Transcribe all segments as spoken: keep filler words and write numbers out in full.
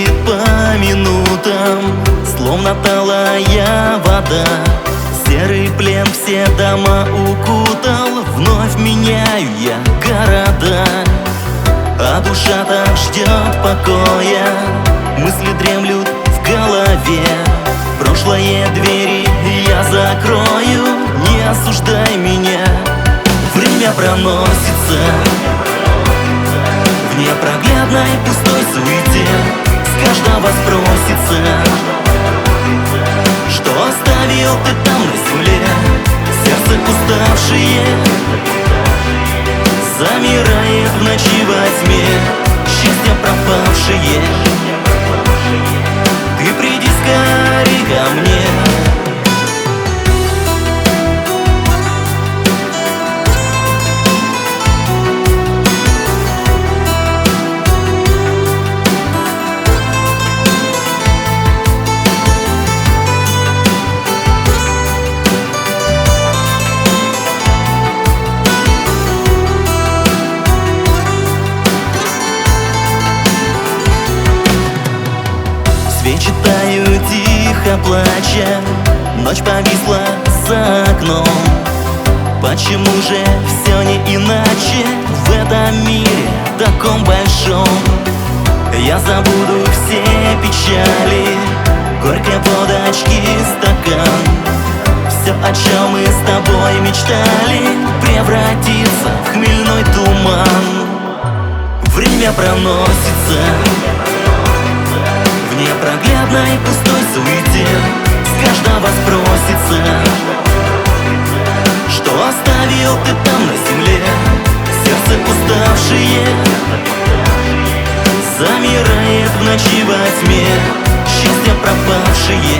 тикает по минутам, словно талая вода. Серый плен все дома укутал, вновь меняю я города. А душа так ждет покоя, мысли дремлют в голове. Прошлое двери я закрою, не осуждай меня. Время проносится в непроглядной пустой суете. С каждого спросится, что оставил ты там на земле. Сердце уставшее замирает в ночи во тьме. Счастье пропавшее, ты приди скорей ко мне. Свечи тают, тихо плача, ночь повисла за окном. Почему же все не иначе в этом мире таком большом? Я забуду все печали, горькой водочки стакан. Все, о чем мы с тобой мечтали, превратится в хмельной туман. Время проносится в непроглядной пустой суете. С каждого спросится, что оставил ты там на земле. Сердце уставшее замирает в ночи во тьме. Счастье пропавшее,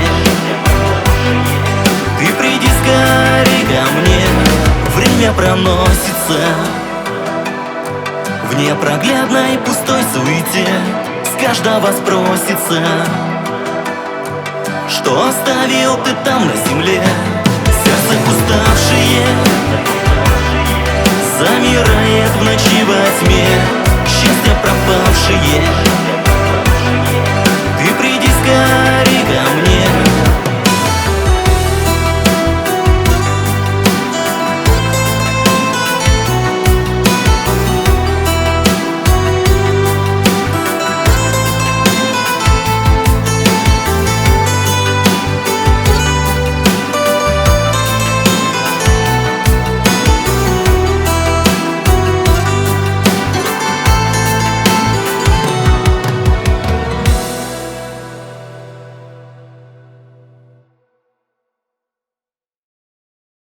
ты приди скорей ко мне. Время проносится в непроглядной пустой суете. С каждого спросится, что оставил ты там на земле. Сердце уставшее замирает в ночи во тьме. Счастье пропавшее,